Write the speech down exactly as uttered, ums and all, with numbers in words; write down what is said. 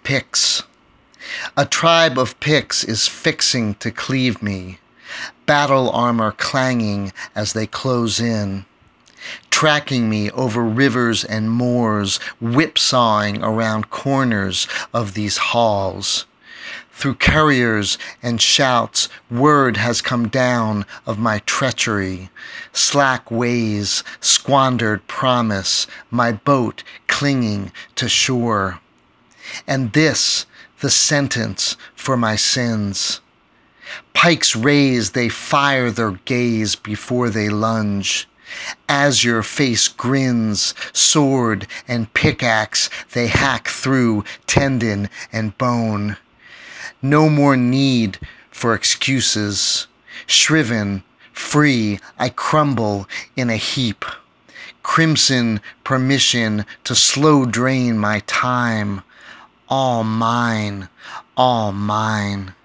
Picts. A tribe of Picts is fixing to cleave me, battle armor clanging as they close in, tracking me over rivers and moors, whipsawing around corners of these halls. Through couriers and shouts, word has come down of my treachery, slack ways, squandered promise, my boat clinging to shore. And this, the sentence for my sins. Pikes raised, they fire their gaze before they lunge. Azure face grins, sword and pickaxe they hack through tendon and bone. No more need for excuses. Shriven, free, I crumble in a heap. Crimson permission to slow drain my time. All mine, all mine.